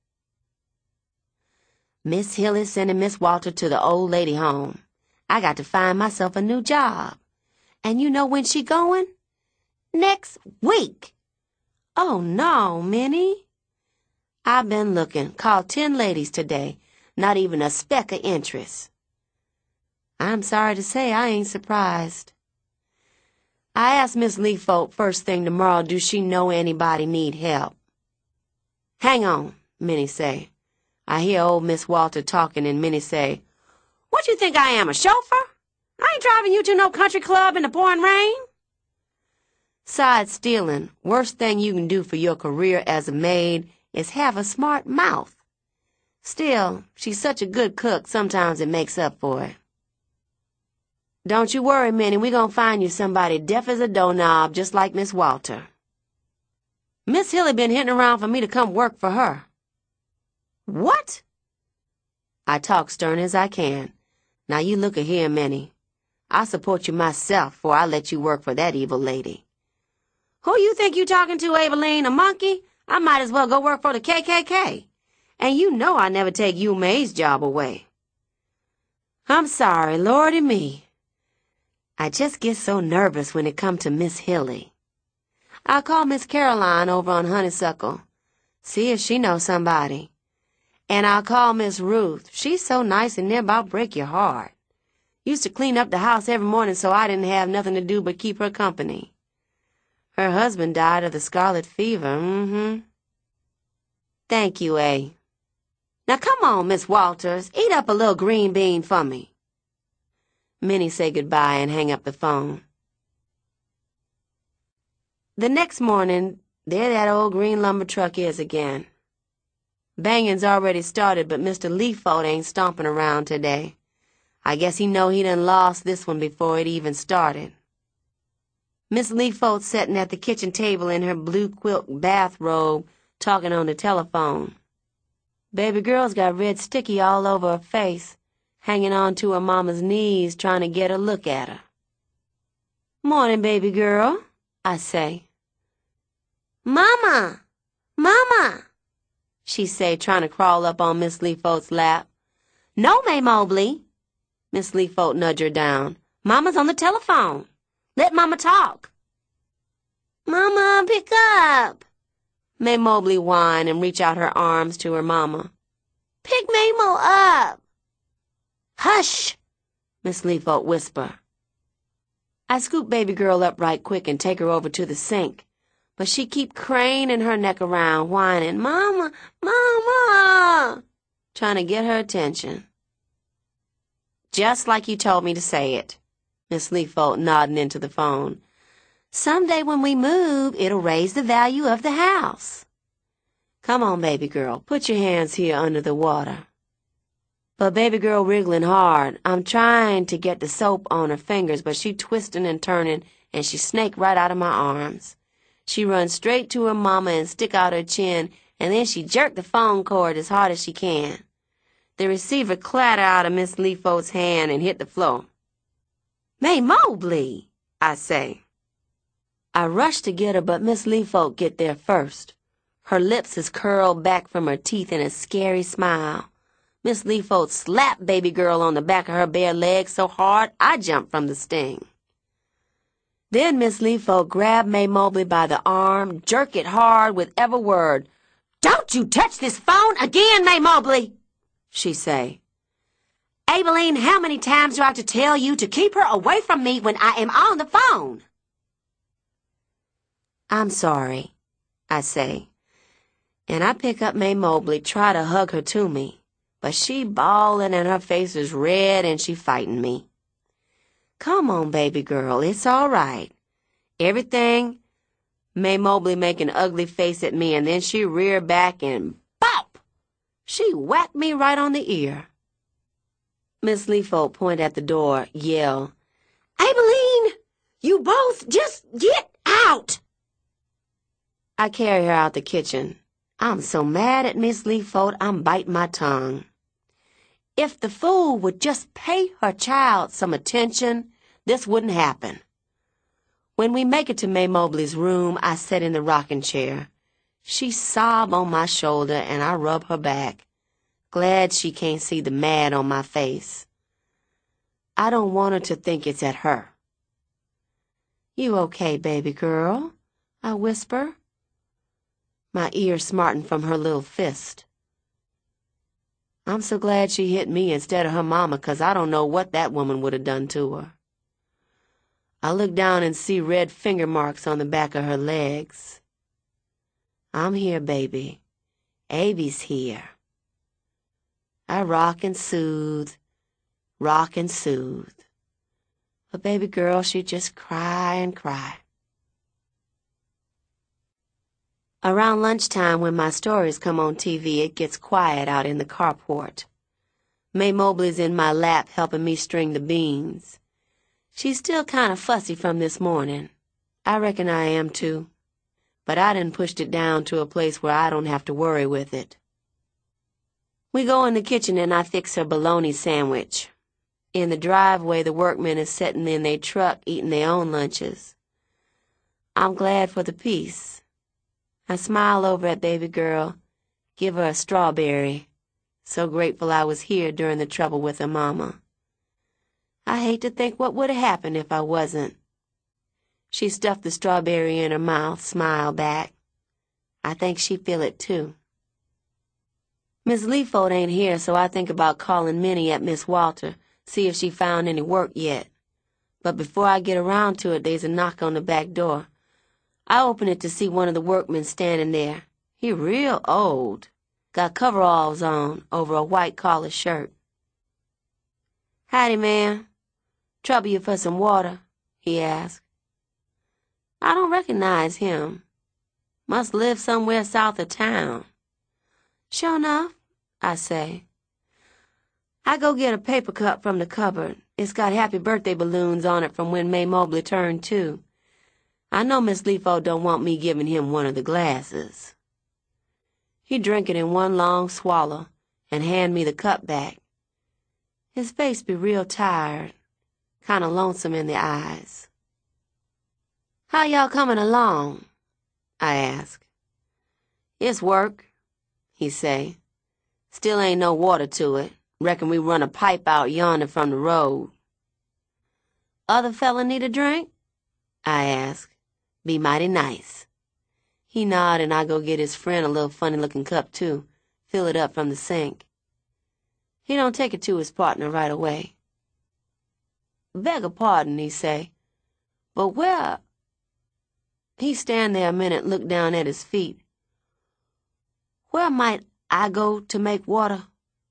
Miss Hill is sending Miss Walter to the old lady home. I got to find myself a new job. And you know when she going? Next week. Oh, no, Minnie. I've been looking. Called ten ladies today. not even a speck of interest. I'm sorry to say I ain't surprised. I asked Miss Leafold first thing tomorrow, do she know anybody need help? Hang on, Minnie say. I hear old Miss Walter talking, and Minnie say, What you think I am, a chauffeur? I ain't driving you to no country club in the pouring rain. Besides stealing, worst thing you can do for your career as a maid is have a smart mouth. Still, she's such a good cook, sometimes it makes up for it. Don't you worry, Minnie, we gonna find you somebody deaf as a doorknob, just like Miss Walter. Miss Hilly been hitting around for me to come work for her. What? I talk stern as I can. Now you look a here, Minnie. I'll support you myself before I let you work for that evil lady. Who you think you talking to, Abeline, a monkey? I might as well go work for the K K K. And you know I never take you May's job away. I'm sorry, Lordy me. I just get so nervous when it come to Miss Hilly. I'll call Miss Caroline over on Honeysuckle, see if she knows somebody. And I'll call Miss Ruth. She's so nice and near about break your heart. Used to clean up the house every morning so I didn't have nothing to do but keep her company. Her husband died of the scarlet fever, mm-hmm. Thank you, A. Now come on, Miss Walters, eat up a little green bean for me. Minnie say goodbye and hang up the phone. The next morning, there that old green lumber truck is again. Banging's already started, but Mister Leafold ain't stomping around today. I guess he know he done lost this one before it even started. Miss Leafold sitting at the kitchen table in her blue quilt bathrobe, talking on the telephone. Baby girl's got red sticky all over her face, hanging on to her mama's knees, trying to get a look at her. Morning, baby girl, I say. Mama! Mama! She say, trying to crawl up on Miss Leafold's lap. No, May Mobley. Miss Leafold nudged her down. Mama's on the telephone. Let Mama talk. Mama, pick up. May Mobley whine and reach out her arms to her mama. Pick Maymo up. Hush, Miss Leafold whisper. I scoop baby girl up right quick and take her over to the sink, but she keep craning her neck around, whining, Mama, Mama, trying to get her attention. Just like you told me to say it, Miss Leafold nodding into the phone. Someday when we move, it'll raise the value of the house. Come on, baby girl, put your hands here under the water. But baby girl wriggling hard. I'm trying to get the soap on her fingers, but she twisting and turning, and she snaked right out of my arms. She runs straight to her mama and stick out her chin, and then she jerked the phone cord as hard as she can. The receiver clattered out of Miss Leafold's hand and hit the floor. May Mobley, I say. I rush to get her, but Miss Leafold get there first. Her lips is curled back from her teeth in a scary smile. Miss Leafold slapped baby girl on the back of her bare leg so hard I jumped from the sting. Then Miss Leafold grabbed May Mobley by the arm, jerk it hard with every word. Don't you touch this phone again, May Mobley, she say. Abeline, how many times do I have to tell you to keep her away from me when I am on the phone? I'm sorry, I say. And I pick up May Mobley, try to hug her to me. But she bawling and her face is red and she fighting me. Come on, baby girl, it's all right. Everything. May Mobley make an ugly face at me and then she reared back and bop! She whacked me right on the ear. Miss Leafold point at the door, yell, Abeline, you both just get out! I carry her out the kitchen. I'm so mad at Miss Leafold, I'm biting my tongue. If the fool would just pay her child some attention, this wouldn't happen. When we make it to May Mobley's room, I sit in the rocking chair. She sob on my shoulder and I rub her back, glad she can't see the mad on my face. I don't want her to think it's at her. You okay, baby girl? I whisper. My ear smarting from her little fist. I'm so glad she hit me instead of her mama, 'cause I don't know what that woman would have done to her. I look down and see red finger marks on the back of her legs. I'm here, baby. Abby's here. I rock and soothe, rock and soothe. But baby girl, she'd just cry and cry. Around lunchtime, when my stories come on T V, it gets quiet out in the carport. May Mobley's in my lap helping me string the beans. She's still kind of fussy from this morning. I reckon I am too. But I done pushed it down to a place where I don't have to worry with it. We go in the kitchen and I fix her bologna sandwich. In the driveway, the workmen is sitting in their truck eating their own lunches. I'm glad for the peace. I smile over at baby girl, give her a strawberry. So grateful I was here during the trouble with her mama. I hate to think what would have happened if I wasn't. She stuffed the strawberry in her mouth, smiled back. I think she feel it too. Miss Leafold ain't here, so I think about calling Minnie at Miss Walter, see if she found any work yet. But before I get around to it, there's a knock on the back door. I open it to see one of the workmen standing there. He real old. Got coveralls on over a white collar shirt. "Howdy, ma'am. Trouble you for some water?" he asked. I don't recognize him. Must live somewhere south of town. "Sure enough," I say. I go get a paper cup from the cupboard. It's got happy birthday balloons on it from when May Mobley turned two. I know Miss Leafold don't want me giving him one of the glasses. He drink it in one long swallow and hand me the cup back. His face be real tired, kind of lonesome in the eyes. "How y'all coming along?" I ask. "It's work," he say. "Still ain't no water to it. Reckon we run a pipe out yonder from the road." "Other fella need a drink?" I ask. Be mighty nice. He nod and I go get his friend a little funny-looking cup too, fill it up from the sink. He don't take it to his partner right away. "Beg a pardon," he say, "but where—" He stand there a minute, look down at his feet. "Where might I go to make water?"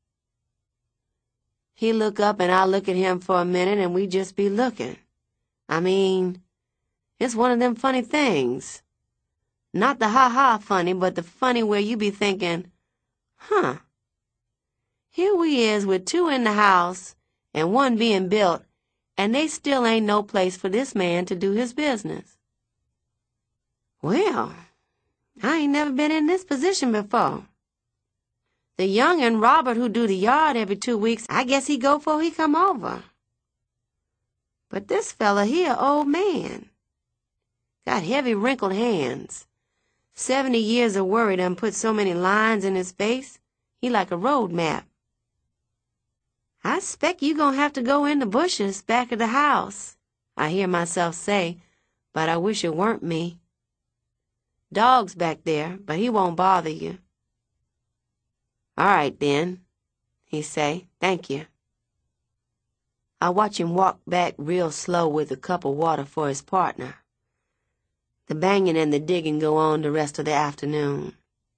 He look up and I look at him for a minute and we just be looking. I mean, it's one of them funny things. Not the ha-ha funny, but the funny where you be thinking, huh, here we is with two in the house and one being built, and they still ain't no place for this man to do his business. Well, I ain't never been in this position before. The young'un, Robert, who do the yard every two weeks, I guess he go 'fore he come over. But this fella here, old man. Got heavy wrinkled hands. Seventy years of worry done put so many lines in his face, he like a road map. "I s'pect you gonna have to go in the bushes back of the house," I hear myself say, but I wish it weren't me. "Dog's back there, but he won't bother you." "All right, then," he say, "thank you." I watch him walk back real slow with a cup of water for his partner. The banging and the digging go on the rest of the afternoon.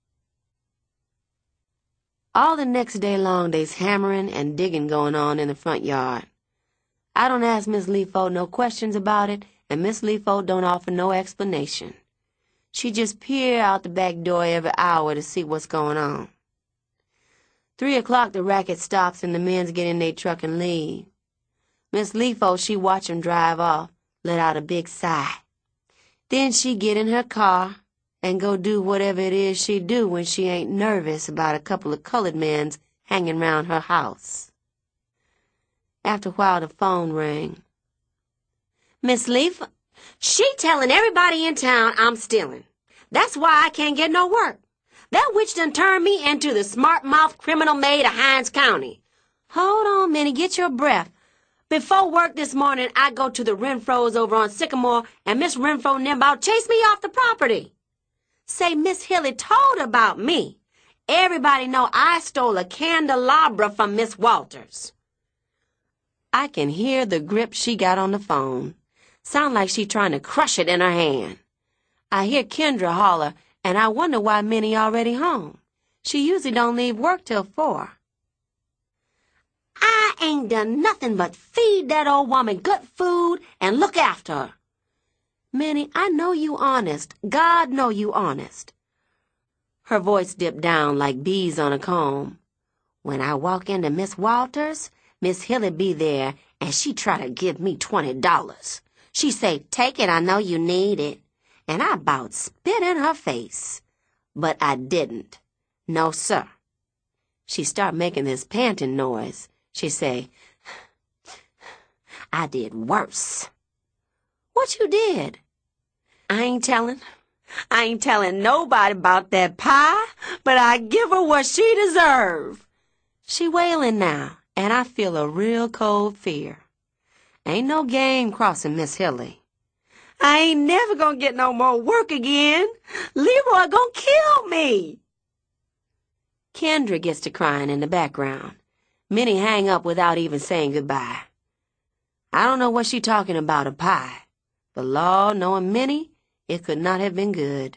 All the next day long, they's hammering and digging going on in the front yard. I don't ask Miss Leafold no questions about it, and Miss Leafold don't offer no explanation. She just peer out the back door every hour to see what's going on. Three o'clock the racket stops and the men's get in their truck and leave. Miss Leafold, she watch 'em drive off, let out a big sigh. Then she get in her car and go do whatever it is she do when she ain't nervous about a couple of colored men's hanging round her house. After a while the phone rang. "Miss Leaf, she telling everybody in town I'm stealing. That's why I can't get no work. That witch done turned me into the smart-mouthed criminal maid of Hines County. Hold on, Minnie, get your breath. Before work this morning, I go to the Renfro's over on Sycamore, and Miss Renfro and them about chased me off the property. Say Miss Hilly told about me. Everybody know I stole a candelabra from Miss Walters. I can hear the grip she got on the phone. Sound like she trying to crush it in her hand. I hear Kendra holler, and I wonder why Minnie already home. She usually don't leave work till four. I ain't done nothing but feed that old woman good food and look after her. Minnie, I know you honest. God know you honest. Her voice dipped down like bees on a comb. When I walk into Miss Walters, Miss Hilly be there, and she try to give me twenty dollars. She say, take it, I know you need it. And I about spit in her face. But I didn't. No, sir. She start making this panting noise. She say, I did worse. What you did? I ain't telling. I ain't telling nobody about that pie, but I give her what she deserve. She wailing now, and I feel a real cold fear. Ain't no game crossing Miss Hilly. I ain't never gonna get no more work again. Leroy gonna kill me. Kendra gets to crying in the background. Minnie hang up without even saying goodbye. I don't know what she talking about, a pie. But Lord, knowing Minnie, it could not have been good.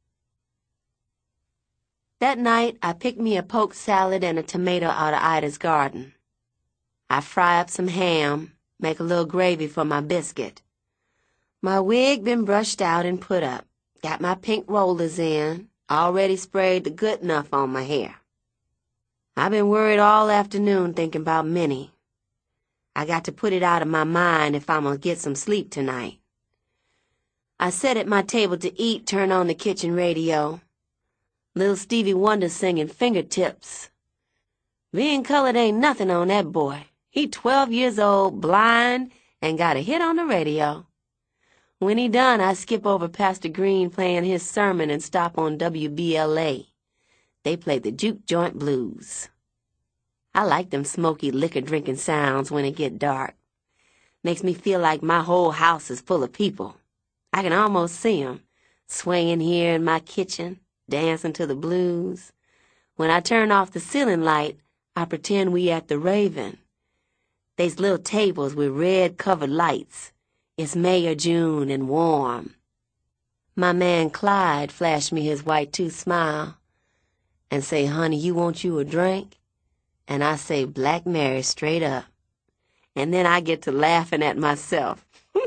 That night, I picked me a poke salad and a tomato out of Ida's garden. I fry up some ham, make a little gravy for my biscuit. My wig been brushed out and put up. Got my pink rollers in, already sprayed the good enough on my hair. I've been worried all afternoon thinking about Minnie. I got to put it out of my mind if I'm gonna get some sleep tonight. I sat at my table to eat, turn on the kitchen radio. Little Stevie Wonder singing Fingertips. Being colored ain't nothing on that boy. He twelve years old, blind, and got a hit on the radio. When he done, I skip over Pastor Green playing his sermon and stop on W B L A. They play the Juke Joint Blues. I like them smoky liquor-drinking sounds when it get dark. Makes me feel like my whole house is full of people. I can almost see 'em, swaying here in my kitchen, dancing to the blues. When I turn off the ceiling light, I pretend we at the Raven. They's little tables with red-covered lights. It's May or June and warm. My man Clyde flashed me his white-tooth smile and say, honey, you want you a drink? And I say, Black Mary straight up. And then I get to laughing at myself.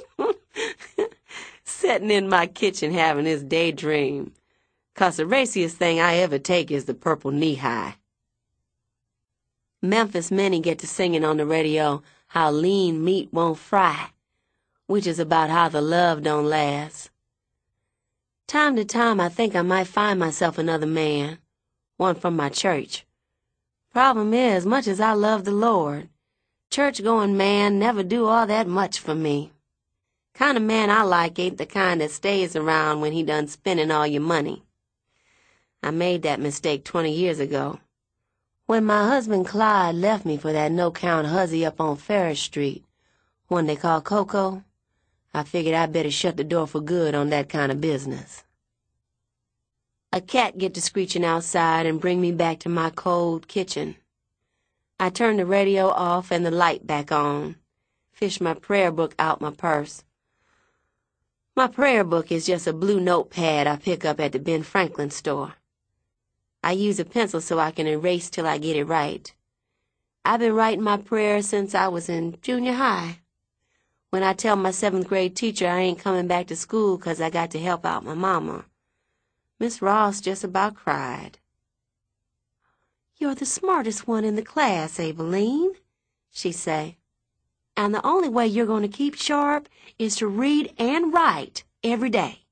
Sitting in my kitchen having this daydream. 'Cause the raciest thing I ever take is the purple knee-high. Memphis Minnie get to singing on the radio how lean meat won't fry, which is about how the love don't last. Time to time I think I might find myself another man, one from my church. Problem is, much as I love the Lord, church-going man never do all that much for me. Kind of man I like ain't the kind that stays around when he done spending all your money. I made that mistake twenty years ago. When my husband Clyde left me for that no-count hussy up on Ferris Street, one they call Coco, I figured I'd better shut the door for good on that kind of business. A cat get to screeching outside and bring me back to my cold kitchen. I turn the radio off and the light back on, fish my prayer book out my purse. My prayer book is just a blue notepad I pick up at the Ben Franklin store. I use a pencil so I can erase till I get it right. I've been writing my prayers since I was in junior high. When I tell my seventh grade teacher I ain't coming back to school 'cause I got to help out my mama, Miss Ross just about cried. You're the smartest one in the class, Abeline, she say. And the only way you're going to keep sharp is to read and write every day.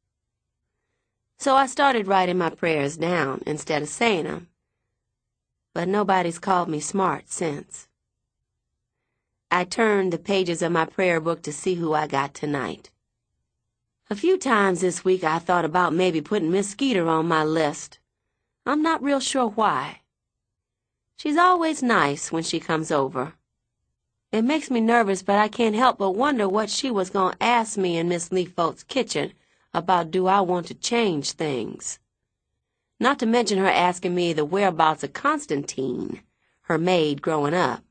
So I started writing my prayers down instead of saying them. But nobody's called me smart since. I turned the pages of my prayer book to see who I got tonight. A few times this week I thought about maybe putting Miss Skeeter on my list. I'm not real sure why. She's always nice when she comes over. It makes me nervous, but I can't help but wonder what she was going to ask me in Miss Leafolk's kitchen about do I want to change things. Not to mention her asking me the whereabouts of Constantine, her maid growing up.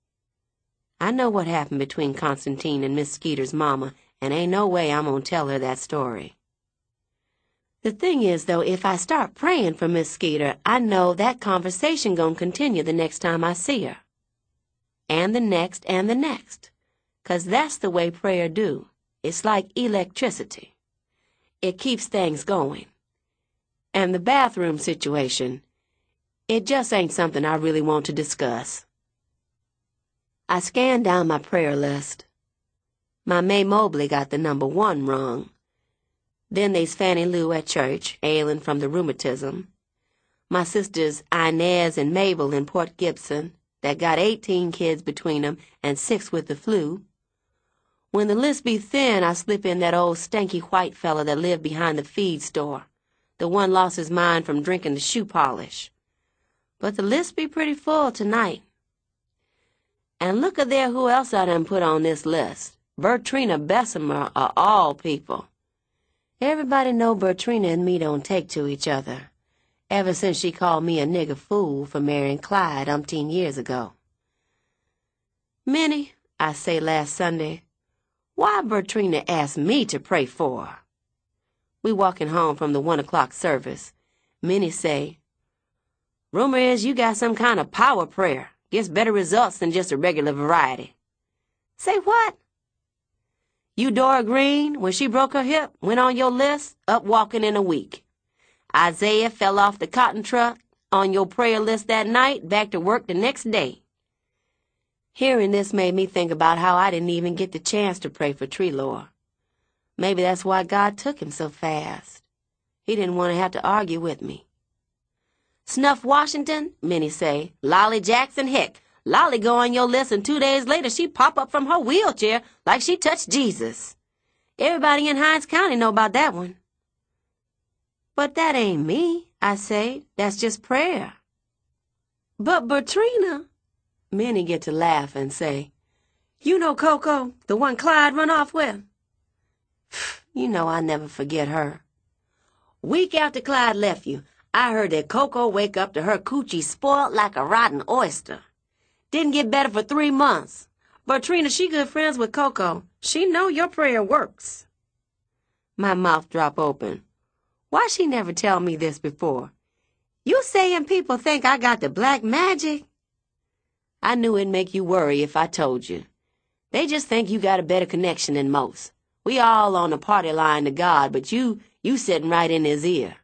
I know what happened between Constantine and Miss Skeeter's mama, and ain't no way I'm gonna tell her that story. The thing is, though, if I start praying for Miss Skeeter, I know that conversation gonna continue the next time I see her. And the next and the next. 'Cause that's the way prayer do. It's like electricity. It keeps things going. And the bathroom situation, it just ain't something I really want to discuss. I scanned down my prayer list. My May Mobley got the number one wrong. Then they's Fanny Lou at church, ailing from the rheumatism. My sisters Inez and Mabel in Port Gibson, that got eighteen kids between 'em and six with the flu. When the list be thin, I slip in that old stanky white fella that lived behind the feed store. The one lost his mind from drinking the shoe polish. But the list be pretty full tonight. And look a there who else I done put on this list. Bertrina Bessemer of all people. Everybody know Bertrina and me don't take to each other, ever since she called me a nigger fool for marrying Clyde umpteen years ago. Minnie, I say last Sunday, why Bertrina asked me to pray for her? We walking home from the one o'clock service. Minnie say, rumor is you got some kind of power prayer. Gets better results than just a regular variety. Say what? Eudora Green, when she broke her hip, went on your list, up walking in a week. Isaiah fell off the cotton truck, on your prayer list that night, back to work the next day. Hearing this made me think about how I didn't even get the chance to pray for Treelor. Maybe that's why God took him so fast. He didn't want to have to argue with me. Snuff Washington, Minnie say. Lolly Jackson, heck, Lolly go on your list and two days later she pop up from her wheelchair like she touched Jesus. Everybody in Hinds County know about that one. But that ain't me, I say. That's just prayer. But Bertrina, Minnie get to laugh and say, you know Coco, the one Clyde run off with? You know I never forget her. Week after Clyde left you, I heard that Coco wake up to her coochie spoiled like a rotten oyster. Didn't get better for three months. Bertrina, she good friends with Coco. She know your prayer works. My mouth drop open. Why she never tell me this before? You saying people think I got the black magic? I knew it'd make you worry if I told you. They just think you got a better connection than most. We all on the party line to God, but you, you sitting right in his ear.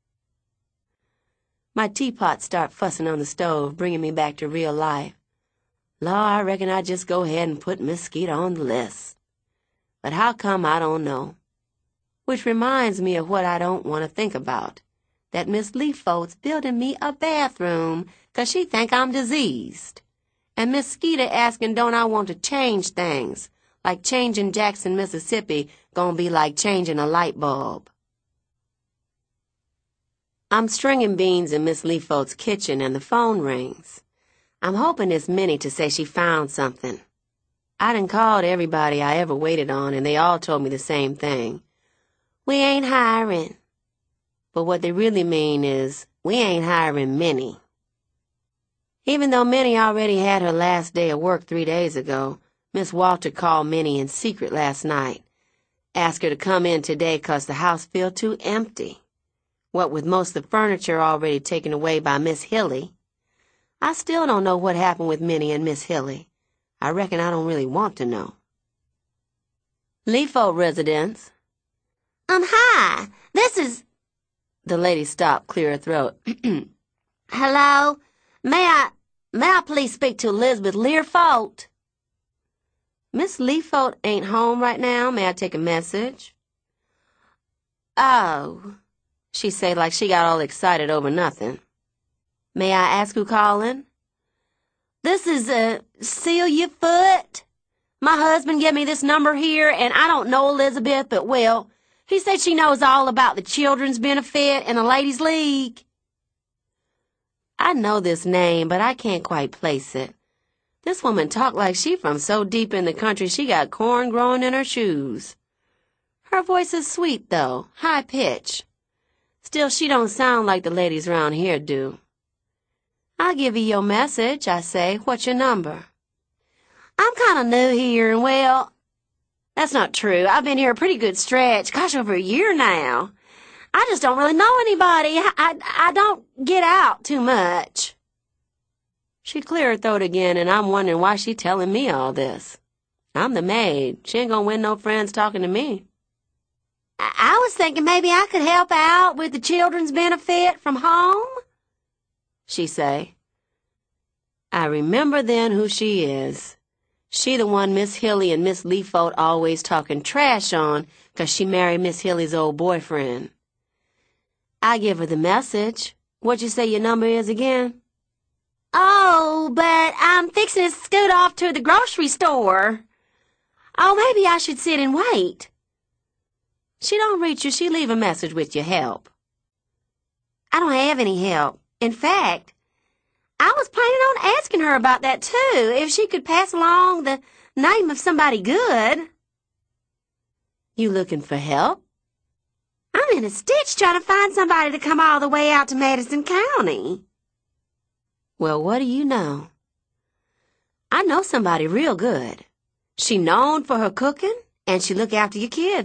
My teapot start fussing on the stove, bringing me back to real life. Law, I reckon I'd just go ahead and put Miss Skeeter on the list. But how come, I don't know. Which reminds me of what I don't want to think about. That Miss Leafold's building me a bathroom, 'cause she think I'm diseased. And Miss Skeeter asking don't I want to change things, like changing Jackson, Mississippi, gonna be like changing a light bulb. I'm stringing beans in Miss Leafold's kitchen and the phone rings. I'm hoping it's Minnie to say she found something. I done called everybody I ever waited on and they all told me the same thing. We ain't hiring. But what they really mean is, we ain't hiring Minnie. Even though Minnie already had her last day of work three days ago, Miss Walter called Minnie in secret last night. Asked her to come in today 'cause the house feel too empty. What with most of the furniture already taken away by Miss Hilly. I still don't know what happened with Minnie and Miss Hilly. I reckon I don't really want to know. Leafold residence. Um, hi, this is... The lady stopped, clear her throat. Hello? May I, may I please speak to Elizabeth Learfold? Miss Leafold ain't home right now. May I take a message? Oh, she said like she got all excited over nothing. May I ask who calling? This is, uh, Celia Foote. My husband gave me this number here, and I don't know Elizabeth, but well, he said she knows all about the children's benefit and the ladies' league. I know this name, but I can't quite place it. This woman talked like she from so deep in the country she got corn growing in her shoes. Her voice is sweet, though, high-pitched. Still, she don't sound like the ladies round here do. I'll give you your message, I say. What's your number? I'm kind of new here, and well, that's not true. I've been here a pretty good stretch, gosh, over a year now. I just don't really know anybody. I, I, I don't get out too much. She cleared her throat again, and I'm wondering why she telling me all this. I'm the maid. She ain't gonna win no friends talking to me. I, I was thinking maybe I could help out with the children's benefit from home, she say. I remember then who she is. She the one Miss Hilly and Miss Leafold always talking trash on 'cause she married Miss Hilly's old boyfriend. I give her the message. What'd you say your number is again? Oh, but I'm fixing to scoot off to the grocery store. Oh, maybe I should sit and wait. She don't reach you, she leave a message with your help. I don't have any help. In fact, I was planning on asking her about that, too, if she could pass along the name of somebody good. You looking for help? I'm in a stitch trying to find somebody to come all the way out to Madison County. Well, what do you know? I know somebody real good. She known for her cooking, and she look after your kids.